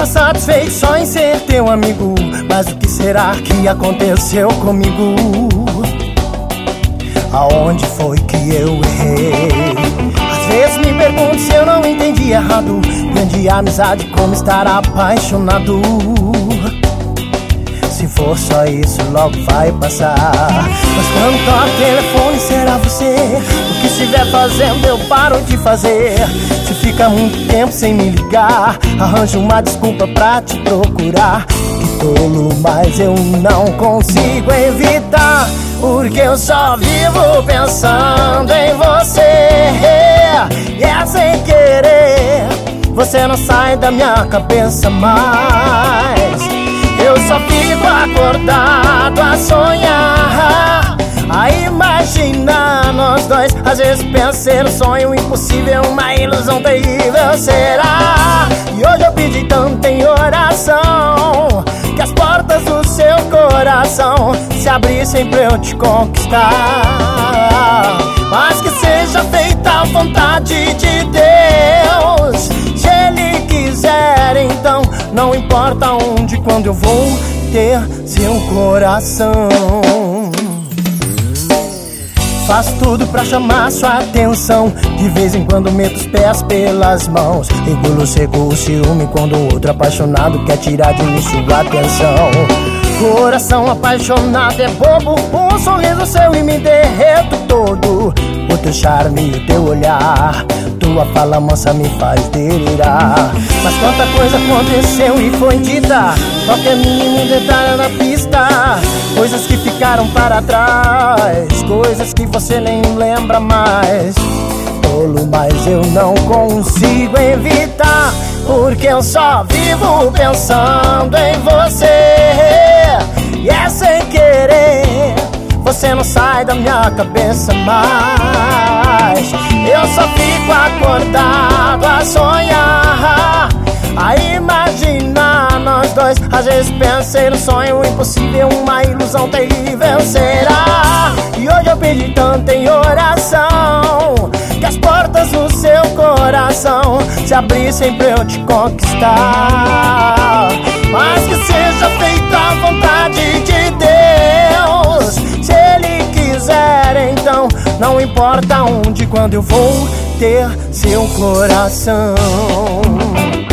Tava satisfeito só em ser teu amigo, mas o que será que aconteceu comigo? Aonde foi que eu errei? Às vezes me pergunto se eu não entendi errado. Grande amizade, como estar apaixonado. Se for só isso, logo vai passar. Mas quando toca o telefone, será você? O que estiver fazendo, eu paro de fazer. Se fica muito tempo sem me ligar, arranjo uma desculpa pra te procurar. Que tolo, mas eu não consigo evitar, porque eu só vivo pensando em você. E é sem querer, você não sai da minha cabeça mais. Eu só fico acordado a sonhar, a imaginar nós dois. Às vezes penso ser um sonho impossível, uma ilusão terrível será. E hoje eu pedi tanto em oração, que as portas do seu coração se abrissem pra eu te conquistar. Mas que seja feita a vontade de Deus. Se Ele quiser, então não importa onde, quando eu vou ter seu coração. Faço tudo pra chamar sua atenção, de vez em quando meto os pés pelas mãos. Engulo seco o ciúme quando o outro apaixonado quer tirar de mim sua atenção. Coração apaixonado é bobo, um sorriso seu e me derreto todo. O teu charme e o teu olhar, tua fala mansa me faz delirar. Mas quanta coisa aconteceu e foi dita, qualquer mínimo detalhe na pista. Coisas que ficaram para trás, coisas que você nem lembra mais. Tolo, mas eu não consigo evitar, porque eu só vivo pensando em você. E é sem querer, você não sai da minha cabeça mais. Eu só fico acordado a sonhar, a imaginar nós dois. Às vezes penso ser um sonho impossível, uma ilusão terrível será. E hoje eu pedi tanto em oração, que as portas do seu coração se abrissem pra eu te conquistar. Mas que seja feita a vontade de Deus. Se Ele quiser, então não importa onde, quando eu vou ter seu coração.